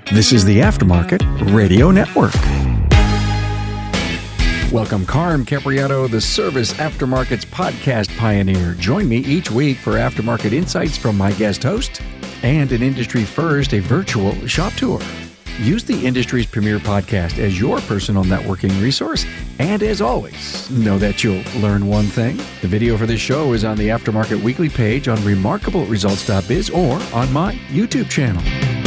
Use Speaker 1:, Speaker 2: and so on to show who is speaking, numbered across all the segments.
Speaker 1: This is the Aftermarket Radio Network. Welcome, Carm Capriato, the Service Aftermarket's podcast pioneer. Join me each week for aftermarket insights from my guest host and an industry first, a virtual shop tour. Use the industry's premier podcast as your personal networking resource. And as always, know that you'll learn one thing. The video for this show is on the Aftermarket Weekly page on remarkableresults.biz or on my YouTube channel.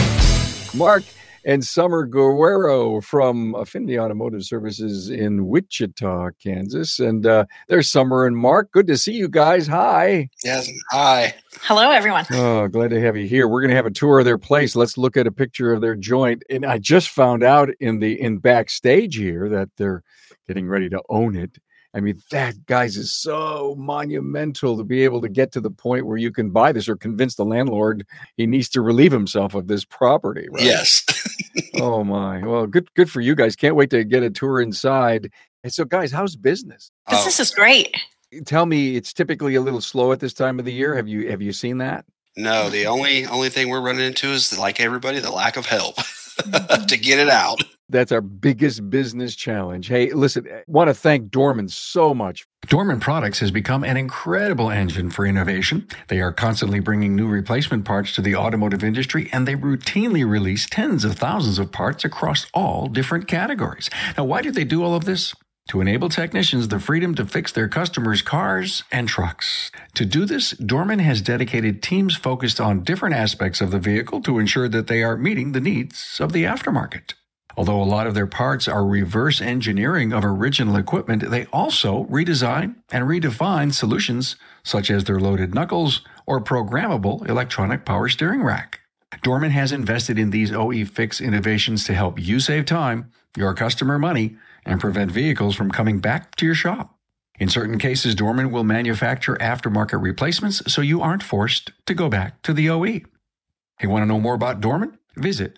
Speaker 1: Mark and Summer Guerrero from Affinity Automotive Services in Wichita, Kansas. And there's Summer and Mark. Good to see you guys. Hi.
Speaker 2: Yes. Hi.
Speaker 3: Hello, everyone.
Speaker 1: Oh, glad to have you here. We're going to have a tour of their place. Let's look at a picture of their joint. And I just found out in backstage here that they're getting ready to own it. I mean, that, guys, is so monumental to be able to get to the point where you can buy this or convince the landlord he needs to relieve himself of this property, right?
Speaker 2: Yes.
Speaker 1: Oh, my. Well, good for you guys. Can't wait to get a tour inside. And so, guys, how's business?
Speaker 3: Business is great.
Speaker 1: Tell me, it's typically a little slow at this time of the year. Have you seen that?
Speaker 2: No, the only thing we're running into is, like everybody, the lack of help to get it out.
Speaker 1: That's our biggest business challenge. Hey, listen, I want to thank Dorman so much. Dorman Products has become an incredible engine for innovation. They are constantly bringing new replacement parts to the automotive industry, and they routinely release tens of thousands of parts across all different categories. Now, why do they do all of this? To enable technicians the freedom to fix their customers' cars and trucks. To do this, Dorman has dedicated teams focused on different aspects of the vehicle to ensure that they are meeting the needs of the aftermarket. Although a lot of their parts are reverse engineering of original equipment, they also redesign and redefine solutions such as their loaded knuckles or programmable electronic power steering rack. Dorman has invested in these OE fix innovations to help you save time, your customer money, and prevent vehicles from coming back to your shop. In certain cases, Dorman will manufacture aftermarket replacements so you aren't forced to go back to the OE. Hey, want to know more about Dorman? Visit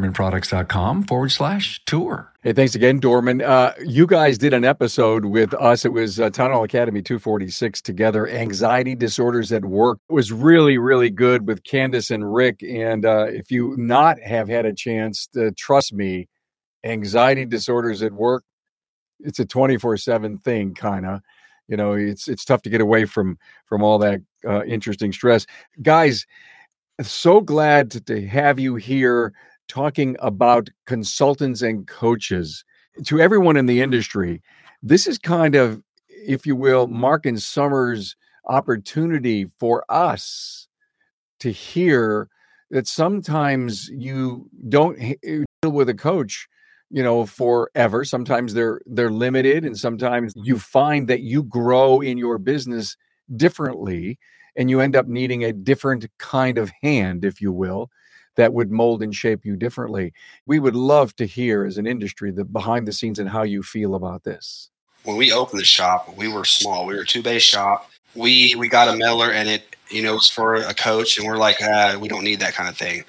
Speaker 1: dormanproducts.com/tour. Hey, thanks again, Dorman. You guys did an episode with us. It was Town Hall Academy 246 together, Anxiety Disorders at Work. It was really, really good with Candace and Rick. And if you not have had a chance, trust me, anxiety disorders at work, it's a 24/7 thing, kind of. You know, it's tough to get away from all that interesting stress. Guys, so glad to have you here talking about consultants and coaches. To everyone in the industry, this is kind of, if you will, Mark and Summer's opportunity for us to hear that sometimes you don't deal with a coach, you know, forever. Sometimes they're limited, and sometimes you find that you grow in your business differently, and you end up needing a different kind of hand, if you will, that would mold and shape you differently. We would love to hear, as an industry, the behind the scenes and how you feel about this.
Speaker 2: When we opened the shop, we were small. We were a 2-bay shop. We got a mailer, and it was for a coach, and we're like, we don't need that kind of thing,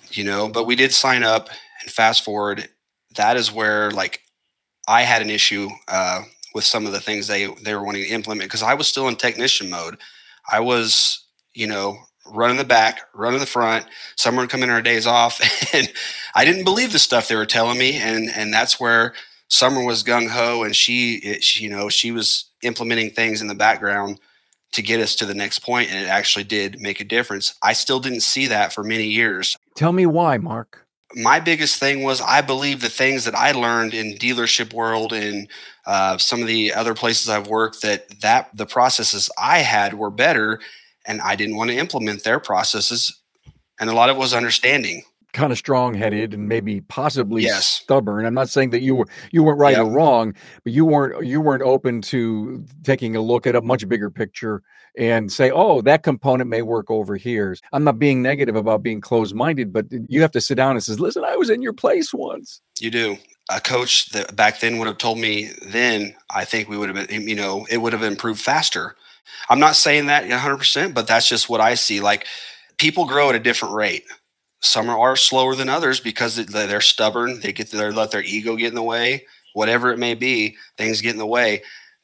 Speaker 2: But we did sign up, and fast forward, that is where, like, I had an issue with some of the things they were wanting to implement, because I was still in technician mode. I was, running the back, running the front. Some would come in on our days off, and I didn't believe the stuff they were telling me. And that's where Summer was gung ho, and she was implementing things in the background to get us to the next point, and it actually did make a difference. I still didn't see that for many years.
Speaker 1: Tell me why, Mark.
Speaker 2: My biggest thing was, I believe the things that I learned in dealership world and some of the other places I've worked, that the processes I had were better, and I didn't want to implement their processes. And a lot of it was understanding.
Speaker 1: Kind of strong-headed and maybe possibly stubborn. I'm not saying that you weren't right or wrong, but you weren't open to taking a look at a much bigger picture and say, oh, that component may work over here. I'm not being negative about being closed-minded, but you have to sit down and say, listen, I was in your place once.
Speaker 2: You do. A coach that back then would have told me then, I think we would have been, it would have improved faster. I'm not saying that 100%, but that's just what I see. Like, people grow at a different rate. Some are slower than others because they're stubborn. They let their ego get in the way, whatever it may be, things get in the way.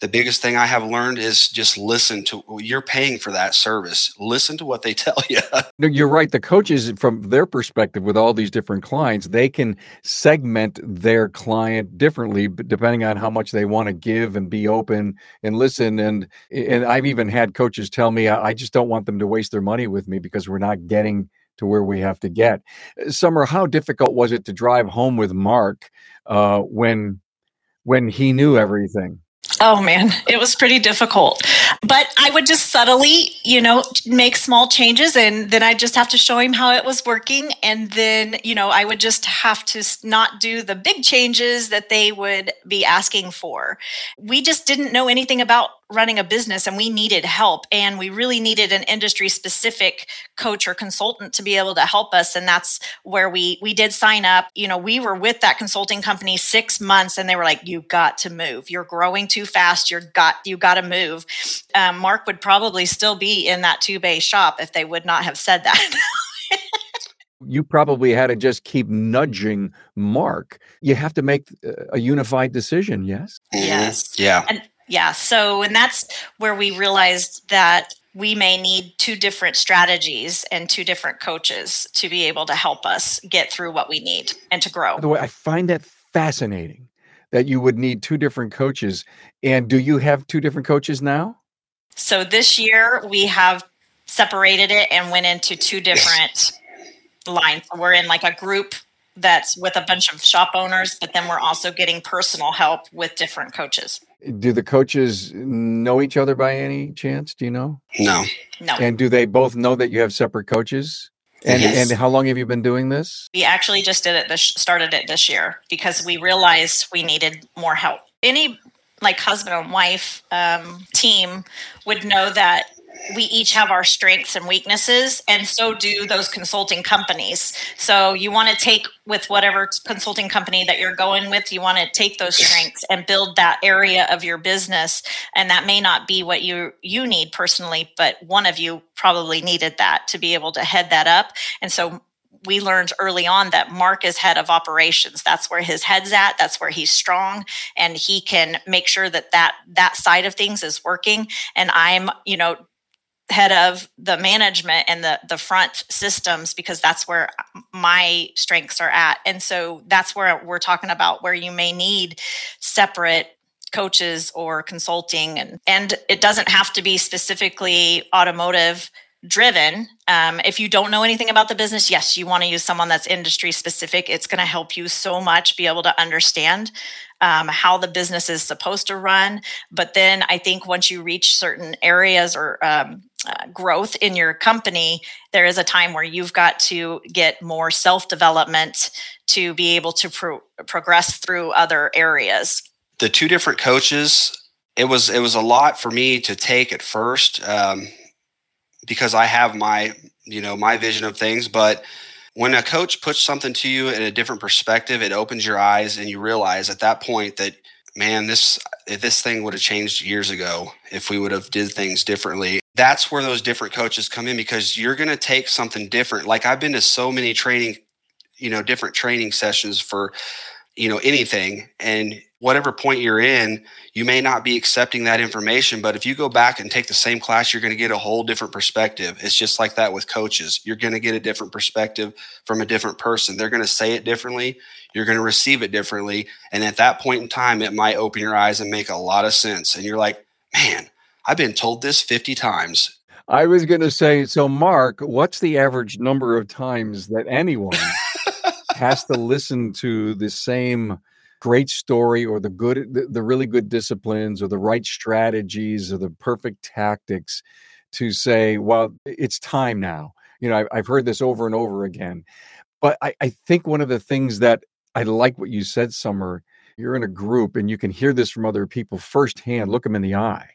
Speaker 2: the biggest thing I have learned is just listen to, you're paying for that service. Listen to what they tell you.
Speaker 1: No, you're right. The coaches, from their perspective, with all these different clients, they can segment their client differently, depending on how much they want to give and be open and listen. And I've even had coaches tell me, I just don't want them to waste their money with me because we're not getting to where we have to get. Summer, how difficult was it to drive home with Mark when he knew everything?
Speaker 3: Oh man, it was pretty difficult. But I would just subtly, make small changes, and then I just have to show him how it was working. And then, I would just have to not do the big changes that they would be asking for. We just didn't know anything about running a business, and we needed help, and we really needed an industry specific coach or consultant to be able to help us. And that's where we did sign up. We were with that consulting company 6 months, and they were like, you got to move. You're growing too fast. You got to move. Mark would probably still be in that 2-bay shop if they would not have said that.
Speaker 1: You probably had to just keep nudging Mark. You have to make a unified decision, yes?
Speaker 3: Yes.
Speaker 2: Yeah.
Speaker 3: And that's where we realized that we may need 2 different strategies and 2 different coaches to be able to help us get through what we need and to grow.
Speaker 1: By the way, I find that fascinating that you would need 2 different coaches. And do you have 2 different coaches now?
Speaker 3: So this year we have separated it and went into 2 different lines. We're in like a group that's with a bunch of shop owners, but then we're also getting personal help with different coaches.
Speaker 1: Do the coaches know each other by any chance? Do you know?
Speaker 2: No.
Speaker 1: And do they both know that you have separate coaches? And
Speaker 3: Yes.
Speaker 1: And how long have you been doing this?
Speaker 3: We actually just started it this year because we realized we needed more help. Any like husband and wife team would know that we each have our strengths and weaknesses, and so do those consulting companies. So you want to take with whatever consulting company that you're going with, you want to take those strengths and build that area of your business. And that may not be what you need personally, but one of you probably needed that to be able to head that up. And so we learned early on that Mark is head of operations. That's where his head's at. That's where he's strong, and he can make sure that side of things is working. And I'm, head of the management and the front systems, because that's where my strengths are at. And so that's where we're talking about where you may need separate coaches or consulting. And it doesn't have to be specifically automotive driven. If you don't know anything about the business, yes, you want to use someone that's industry specific. It's going to help you so much be able to understand how the business is supposed to run. But then I think once you reach certain areas or growth in your company, there is a time where you've got to get more self-development to be able to progress through other areas.
Speaker 2: The 2 different coaches, it was a lot for me to take at first, because I have my vision of things. But when a coach puts something to you in a different perspective, it opens your eyes, and you realize at that point that, man, this thing would have changed years ago if we would have did things differently. That's where those different coaches come in, because you're going to take something different. Like I've been to so many different training sessions for, anything, and whatever point you're in, you may not be accepting that information, but if you go back and take the same class, you're going to get a whole different perspective. It's just like that with coaches. You're going to get a different perspective from a different person. They're going to say it differently. You're going to receive it differently. And at that point in time, it might open your eyes and make a lot of sense. And you're like, man, I've been told this 50 times.
Speaker 1: I was going to say, so Mark, what's the average number of times that anyone has to listen to the same great story, or the really good disciplines, or the right strategies, or the perfect tactics to say, well, it's time now? I've heard this over and over again. But I think one of the things that I like what you said, Summer, you're in a group and you can hear this from other people firsthand, look them in the eye.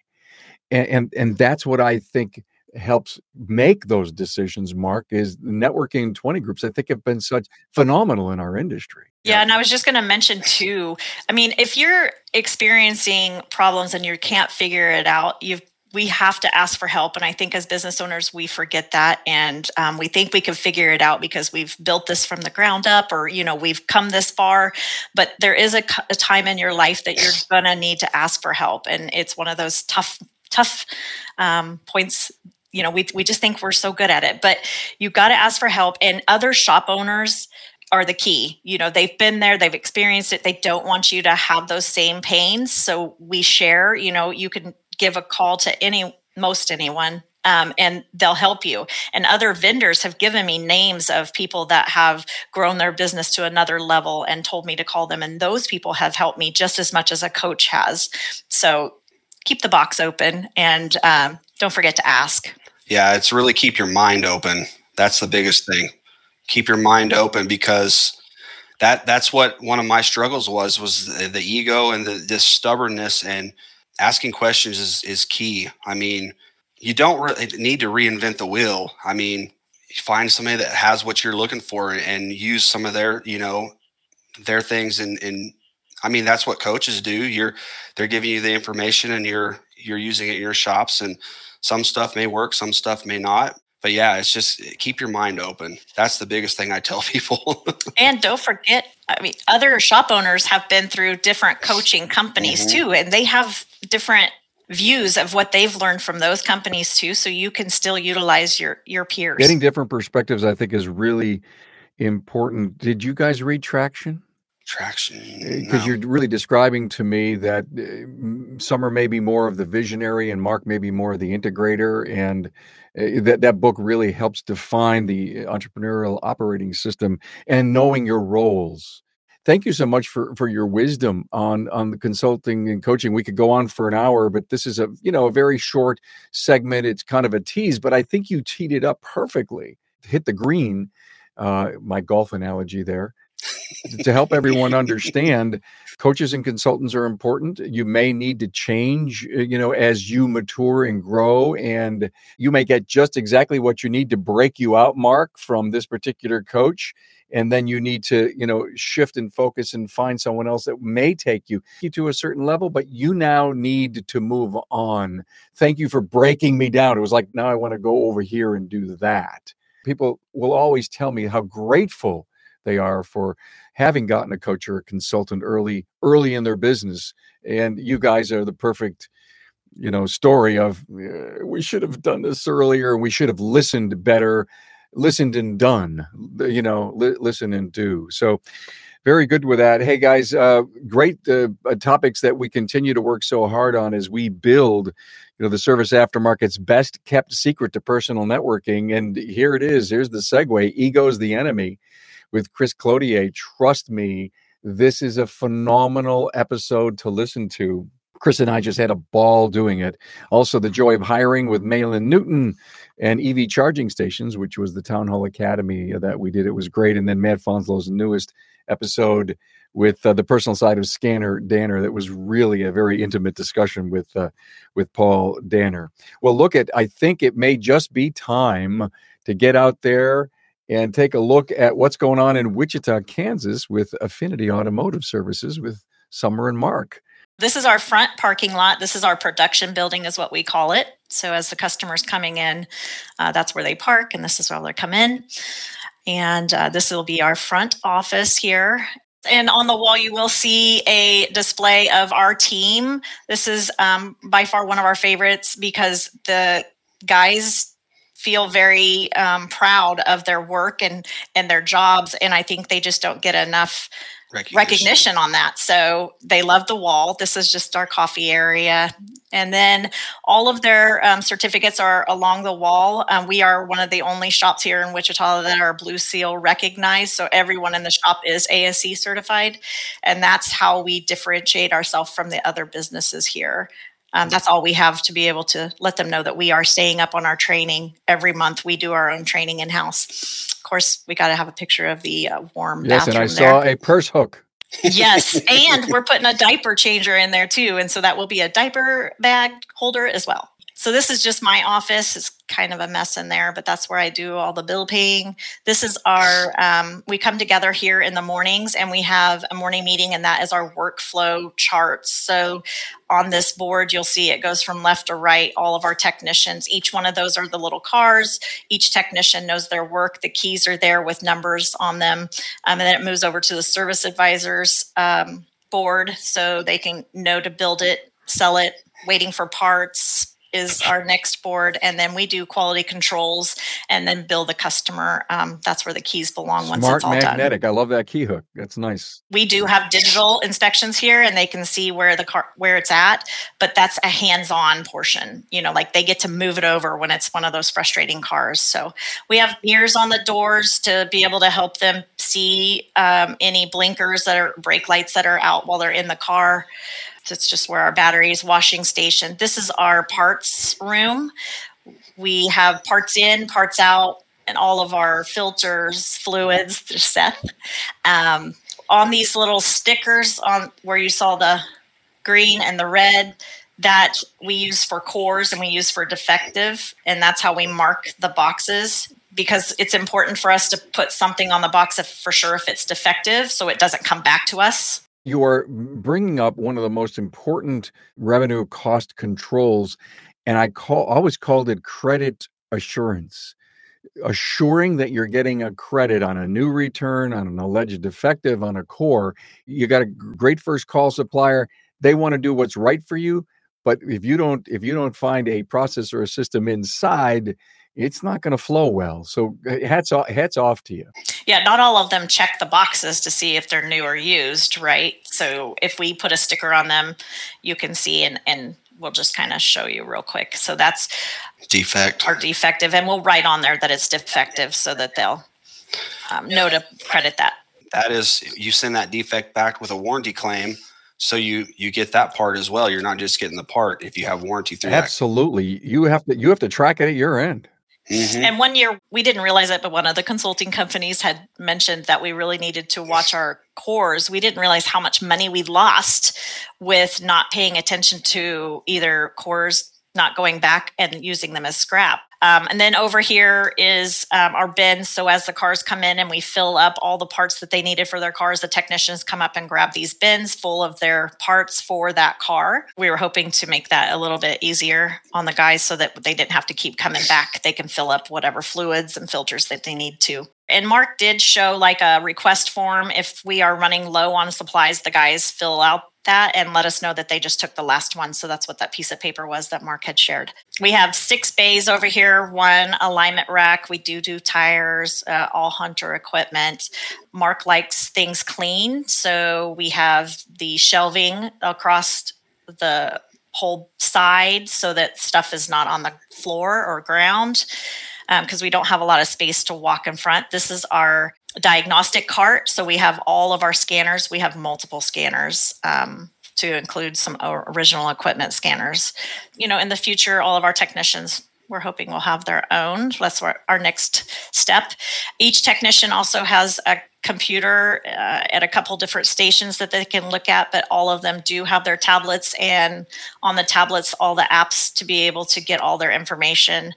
Speaker 1: And that's what I think helps make those decisions, Mark, is the networking 20 groups, I think, have been such phenomenal in our industry.
Speaker 3: Yeah. And I was just going to mention too, I mean, if you're experiencing problems and you can't figure it out, we have to ask for help. And I think as business owners, we forget that. And we think we can figure it out because we've built this from the ground up, or, we've come this far. But there is a time in your life that you're going to need to ask for help. And it's one of those tough points. We just think we're so good at it, but you got to ask for help. And other shop owners are the key. They've been there, they've experienced it. They don't want you to have those same pains. So we share, you can give a call to most anyone, and they'll help you. And other vendors have given me names of people that have grown their business to another level and told me to call them. And those people have helped me just as much as a coach has. So keep the box open, and don't forget to ask.
Speaker 2: Yeah, it's really keep your mind open. That's the biggest thing. Keep your mind open, because that's what one of my struggles was the ego and this stubbornness, and asking questions is key. I mean, you don't really need to reinvent the wheel. I mean, you find somebody that has what you're looking for and use some of their, their things. And I mean, that's what coaches do. They're giving you the information, and you're using it in your shops, and some stuff may work, some stuff may not. But yeah, it's just keep your mind open. That's the biggest thing I tell people. And
Speaker 3: don't forget, other shop owners have been through different coaching companies too, and they have different views of what they've learned from those companies too. So you can still utilize your peers.
Speaker 1: Getting different perspectives, I think, is really important. Did you guys read Traction? Because you're really describing to me that Summer may be more of the visionary and Mark may be more of the integrator, and that book really helps define the entrepreneurial operating system and knowing your roles. Thank you so much for your wisdom on the consulting and coaching. We could go on for an hour, but this is a very short segment. It's kind of a tease, but I think you teed it up perfectly. Hit the green, my golf analogy there. To help everyone understand, coaches and consultants are important. You may need to change, as you mature and grow, and you may get just exactly what you need to break you out, Mark, from this particular coach. And then you need to, shift and focus and find someone else that may take you to a certain level, but you now need to move on. Thank you for breaking me down. It was like, now I want to go over here and do that. People will always tell me how grateful they are for having gotten a coach or a consultant early in their business. And you guys are the perfect, story of we should have done this earlier. We should have listened better, listened and done, listen and do. So very good with that. Hey guys, great topics that we continue to work so hard on as we build, the service aftermarket's best kept secret to personal networking. And here it is. Here's the segue. Ego's the enemy. With Chris Clodier. Trust me, this is a phenomenal episode to listen to. Chris and I just had a ball doing it. Also, The Joy of Hiring with Malin Newton and EV Charging Stations, which was the Town Hall Academy that we did. It was great. And then Matt Fonslow's newest episode with the personal side of Scanner Danner. That was really a very intimate discussion with Paul Danner. Well, I think it may just be time to get out there and take a look at what's going on in Wichita, Kansas with Affinity Automotive Services with Summer and Mark.
Speaker 3: This is our front parking lot. This is our production building is what we call it. So as the customer's coming in, that's where they park, and this is where they come in. And this will be our front office here. And on the wall, you will see a display of our team. This is by far one of our favorites because the guys feel very proud of their work and their jobs. And I think they just don't get enough recognition on that. So they love the wall. This is just our coffee area. And then all of their certificates are along the wall. We are one of the only shops here in Wichita that are Blue Seal recognized. So everyone in the shop is ASE certified. And that's how we differentiate ourselves from the other businesses here. That's all we have to be able to let them know that we are staying up on our training. Every month we do our own training in-house. Of course, we got to have a picture of the warm bathroom.
Speaker 1: Yes, and I saw a purse hook.
Speaker 3: Yes, and we're putting a diaper changer in there too. And so that will be a diaper bag holder as well. So this is just my office. It's kind of a mess in there, but that's where I do all the bill paying. This is our, we come together here in the mornings and we have a morning meeting, and that is our workflow charts. So on this board, you'll see it goes from left to right, all of our technicians. Each one of those are the little cars. Each technician knows their work. The keys are there with numbers on them. And then it moves over to the service advisors board so they can know to build it, sell it. Waiting for parts is our next board. And then we do quality controls and then bill the customer. That's where the keys belong once it's all
Speaker 1: magnetic.
Speaker 3: done.
Speaker 1: I love that key hook. That's nice.
Speaker 3: We do have digital inspections here and they can see where the car, where it's at, but that's a hands-on portion. Like they get to move it over when it's one of those frustrating cars. So we have mirrors on the doors to be able to help them see any blinkers brake lights that are out while they're in the car. It's just where our batteries, washing station. This is our parts room. We have parts in, parts out, and all of our filters, fluids, they're set. On these little stickers on where you saw the green and the red, that we use for cores and we use for defective. And that's how we mark the boxes, because it's important for us to put something on the box for sure if it's defective so it doesn't come back to us.
Speaker 1: You are bringing up one of the most important revenue cost controls, and I always called it credit assurance. Assuring that you're getting a credit on a new return, on an alleged defective, on a core. You got a great first call supplier. They want to do what's right for you, but if you don't find a process or a system inside, it's not going to flow well. So hats off to you.
Speaker 3: Yeah, not all of them check the boxes to see if they're new or used, right? So if we put a sticker on them, you can see, and we'll just kind of show you real quick. So that's
Speaker 2: defect
Speaker 3: or defective, and we'll write on there that it's defective so that they'll know to credit that.
Speaker 2: That is, you send that defect back with a warranty claim. So you get that part as well. You're not just getting the part if you have warranty through that.
Speaker 1: Absolutely. You have to track it at your end.
Speaker 2: Mm-hmm.
Speaker 3: And one year, we didn't realize it, but one of the consulting companies had mentioned that we really needed to watch our cores. We didn't realize how much money we lost with not paying attention to either cores not going back and using them as scrap. And then over here is our bins. So as the cars come in and we fill up all the parts that they needed for their cars, the technicians come up and grab these bins full of their parts for that car. We were hoping to make that a little bit easier on the guys so that they didn't have to keep coming back. They can fill up whatever fluids and filters that they need to. And Mark did show like a request form. If we are running low on supplies, the guys fill out that and let us know that they just took the last one. So that's what that piece of paper was that Mark had shared. We have 6 bays over here, 1 alignment rack. We do tires, all Hunter equipment. Mark likes things clean. So we have the shelving across the whole side so that stuff is not on the floor or ground, because we don't have a lot of space to walk in front. This is our diagnostic cart. So we have all of our scanners. We have multiple scanners to include some original equipment scanners. In the future, all of our technicians, we're hoping will have their own. That's our next step. Each technician also has a computer at a couple different stations that they can look at, but all of them do have their tablets, and on the tablets, all the apps to be able to get all their information.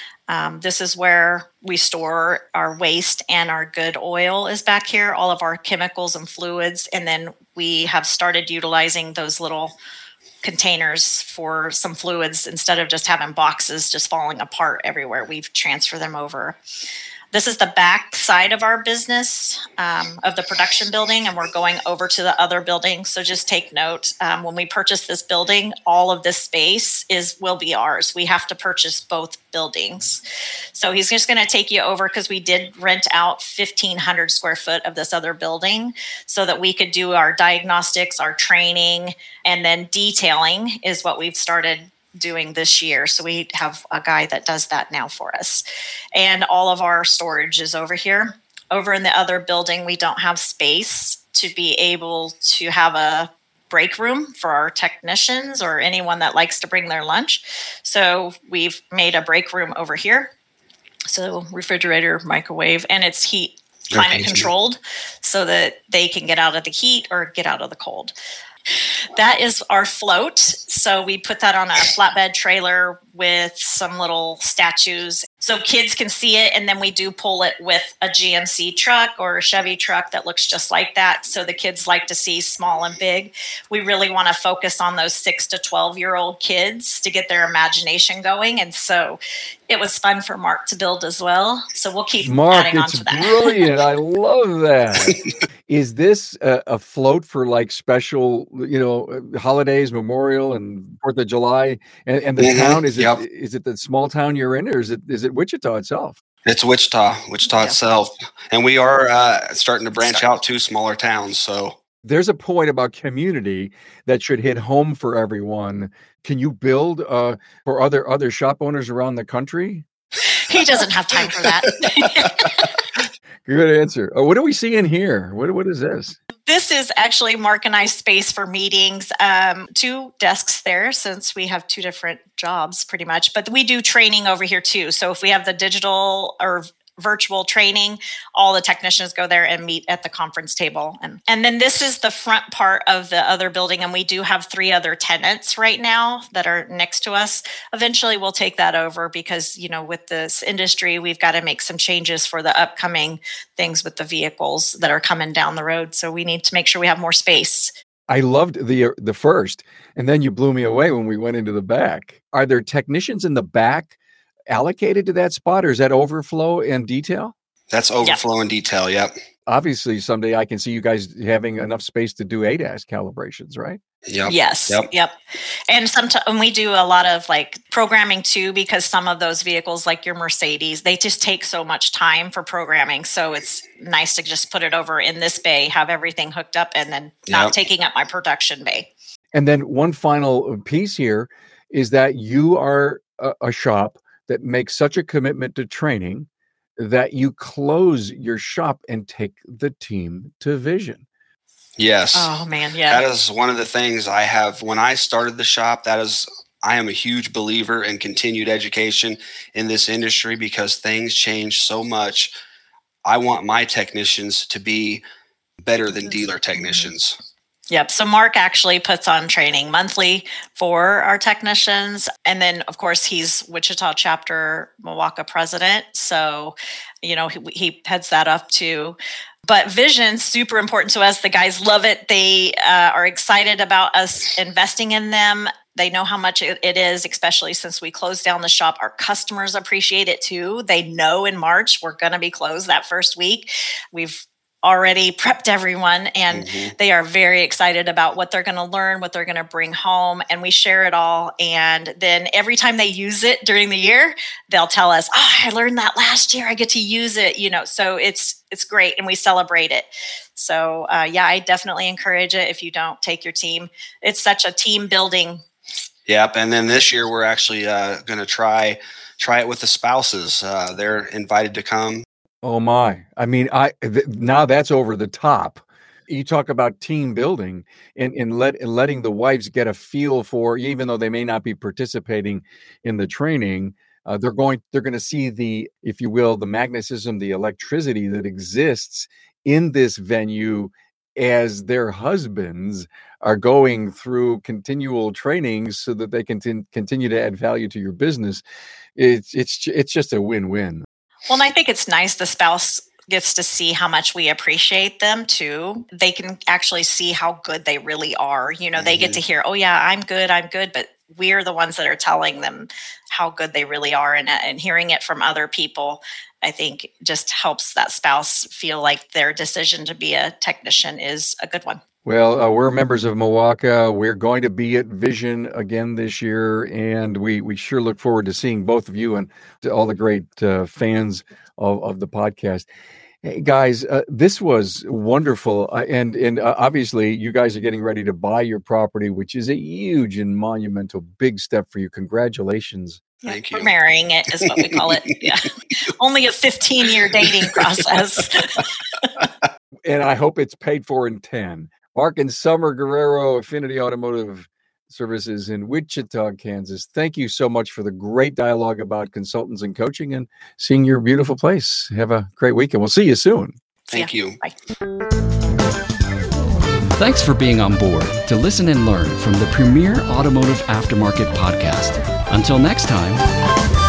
Speaker 3: This is where we store our waste, and our good oil is back here, all of our chemicals and fluids. And then we have started utilizing those little containers for some fluids. Instead of just having boxes just falling apart everywhere, we've transferred them over. This is the back side of our business, of the production building, and we're going over to the other building. So just take note, when we purchase this building, all of this space will be ours. We have to purchase both buildings. So he's just going to take you over, because we did rent out 1,500 square foot of this other building so that we could do our diagnostics, our training, and then detailing is what we've started doing this year. So we have a guy that does that now for us. And all of our storage is over here. Over in the other building, we don't have space to be able to have a break room for our technicians or anyone that likes to bring their lunch. So we've made a break room over here. So refrigerator, microwave, and it's heat climate controlled so that they can get out of the heat or get out of the cold. That is our float. So we put that on a flatbed trailer with some little statues so kids can see it. And then we do pull it with a GMC truck or a Chevy truck that looks just like that. So the kids like to see small and big. We really want to focus on those 6 to 12-year-old kids to get their imagination going. And so it was fun for Mark to build as well. So we'll keep adding on to that.
Speaker 1: Brilliant. I love that. Is this a float for like special, holidays, Memorial and 4th of July? And the town, is it the small town you're in, or is it Wichita itself?
Speaker 2: It's Wichita itself. And we are starting to branch out to smaller towns. So
Speaker 1: there's a point about community that should hit home for everyone. Can you build for other shop owners around the country?
Speaker 3: He doesn't have time for that.
Speaker 1: Good answer. What are we seeing here? What is this?
Speaker 3: This is actually Mark and I's space for meetings. 2 desks there, since we have 2 different jobs pretty much. But we do training over here too. So if we have the digital or virtual training, all the technicians go there and meet at the conference table. And then this is the front part of the other building. And we do have 3 other tenants right now that are next to us. Eventually we'll take that over because, with this industry, we've got to make some changes for the upcoming things with the vehicles that are coming down the road. So we need to make sure we have more space.
Speaker 1: I loved the first, and then you blew me away when we went into the back. Are there technicians in the back allocated to that spot, or is that overflow and detail?
Speaker 2: That's overflow and detail. Yep.
Speaker 1: Obviously, someday I can see you guys having enough space to do ADAS calibrations, right?
Speaker 2: Yep.
Speaker 3: Yes. Yep. And sometimes we do a lot of like programming too, because some of those vehicles, like your Mercedes, they just take so much time for programming. So it's nice to just put it over in this bay, have everything hooked up, and then not taking up my production bay. And
Speaker 1: then one final piece here is that you are a shop that makes such a commitment to training that you close your shop and take the team to Vision.
Speaker 2: Yes.
Speaker 3: Oh man, yeah.
Speaker 2: That is one of the things I have when I started the shop. I am a huge believer in continued education in this industry because things change so much. I want my technicians to be better than dealer technicians.
Speaker 3: Yep. So Mark actually puts on training monthly for our technicians. And then, of course, he's Wichita chapter Milwaukee president. So, he heads that up too. But Vision's super important to us. The guys love it. They are excited about us investing in them. They know how much it is, especially since we closed down the shop. Our customers appreciate it too. They know in March we're going to be closed that first week. We've already prepped everyone, and they are very excited about what they're going to learn, what they're going to bring home, and we share it all. And then every time they use it during the year, they'll tell us, I learned that last year. I get to use it, so it's great, and we celebrate it. So I definitely encourage it. If you don't take your team, it's such a team building.
Speaker 2: Yep. And then this year we're actually going to try it with the spouses. They're invited to come.
Speaker 1: Oh my! I mean, now that's over the top. You talk about team building and letting the wives get a feel for, even though they may not be participating in the training, they're going to see the, if you will, the magnetism, the electricity that exists in this venue as their husbands are going through continual trainings so that they can continue to add value to your business. It's just a win-win.
Speaker 3: Well, and I think it's nice the spouse gets to see how much we appreciate them too. They can actually see how good they really are. They get to hear, oh yeah, I'm good. But we're the ones that are telling them how good they really are. And hearing it from other people, I think just helps that spouse feel like their decision to be a technician is a good one.
Speaker 1: Well, we're members of Milwaukee. We're going to be at Vision again this year, and we sure look forward to seeing both of you and to all the great fans of the podcast. Hey, guys, this was wonderful, and obviously you guys are getting ready to buy your property, which is a huge and monumental big step for you. Congratulations.
Speaker 2: Thank you.
Speaker 3: We're marrying it is what we call it. Yeah. Only a 15-year dating process.
Speaker 1: And I hope it's paid for in 10. Mark and Summer Guerrero, Affinity Automotive Services in Wichita, Kansas. Thank you so much for the great dialogue about consultants and coaching and seeing your beautiful place. Have a great weekend. We'll see you soon.
Speaker 2: Thank you.
Speaker 3: Bye.
Speaker 4: Thanks for being on board to listen and learn from the premier automotive aftermarket podcast. Until next time.